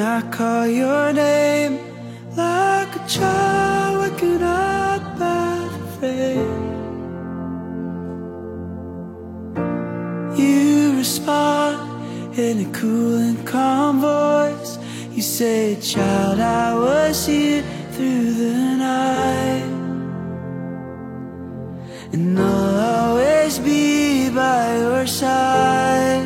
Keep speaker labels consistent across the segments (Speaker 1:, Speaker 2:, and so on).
Speaker 1: I call your name like a child waking up by the faith. You respond in a cool and calm voice. You say, child, I was here through the night, and I'll always be by your side.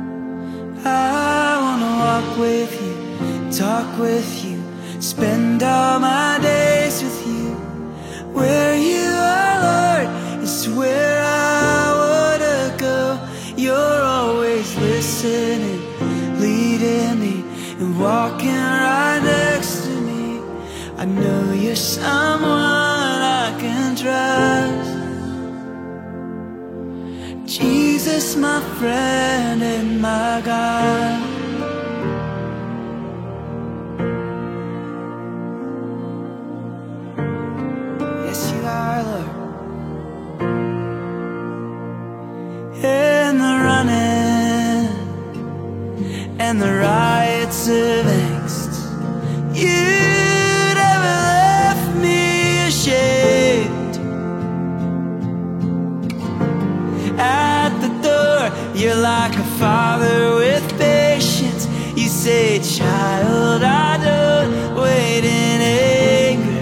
Speaker 1: I wanna walk with you, talk with you, spend all my days with you. Where you are, Lord, is where I wanna go. You're always listening, leading me, and walking right next to me. I know you're someone I can trust. Jesus, my friend and my God. Yes, you are, Lord. In the running and the riots of angst, you never left me ashamed. At the door, you're like a father with patience. You say, child, I don't wait in anger.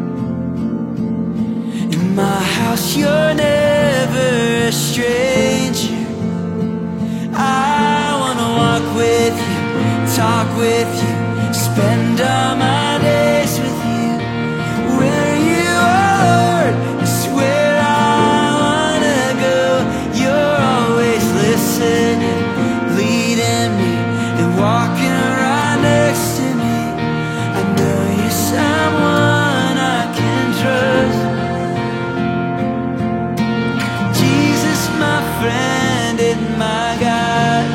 Speaker 1: In my house, you're never a stranger. I wanna walk with you, talk with you, spend all my days with you. Where you are, Lord, is where I wanna go. You're always listening, leading me, and walking right next to me. I know you're someone I can trust. Jesus, my friend and my God.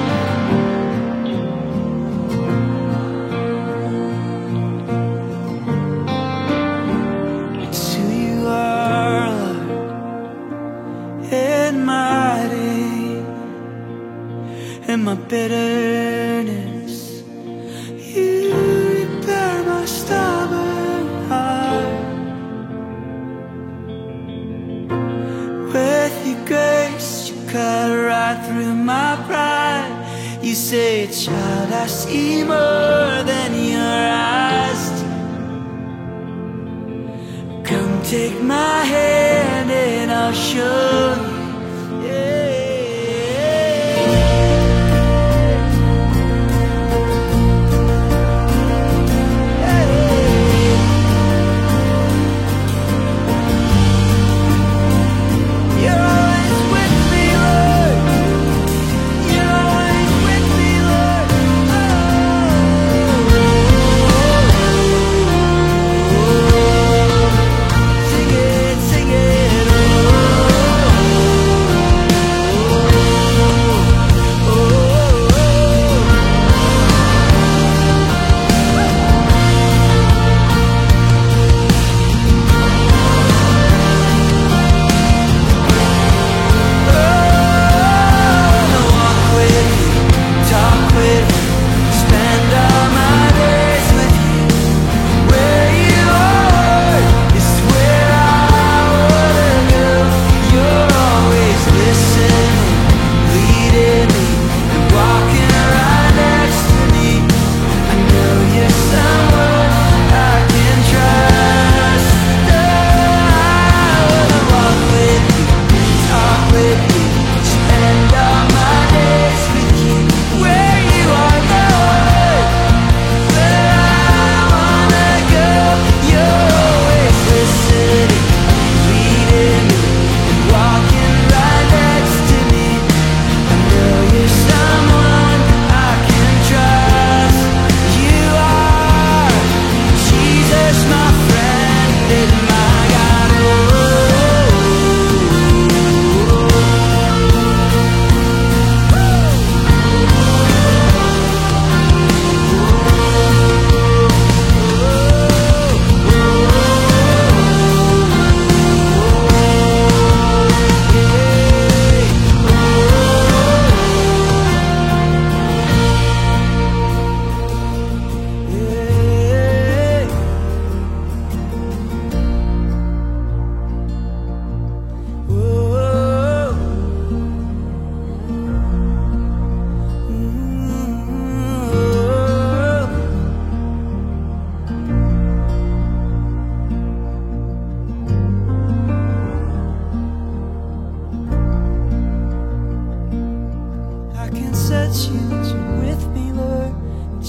Speaker 1: It's who you are, Lord, in my day, in my bitterness. You repair my stubborn heart. With your grace, you cut right through my pride. You say, child, I see more than your eyes do. Come take my hand and I'll show you. Sing it, oh.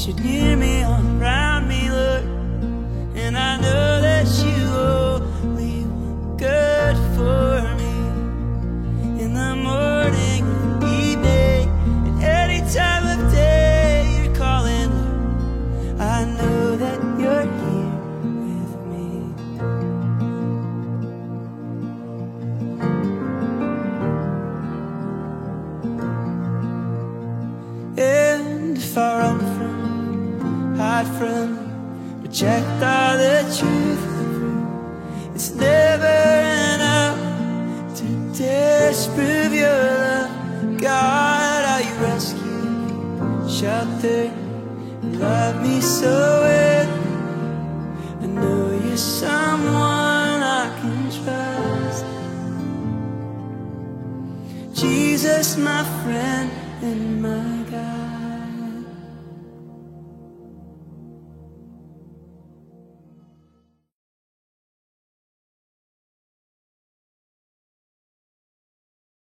Speaker 1: you're near me, all around me, Lord. And I know that you only want good for me. In the morning, in the evening, and any time of day you're calling, Lord. I know that you're here with me. And if I run from, hide from, reject all the truth, it's never enough to disprove your love. God, how you rescue me, shelter, and love me so well. I know you're someone I can trust. Jesus, my friend and my God.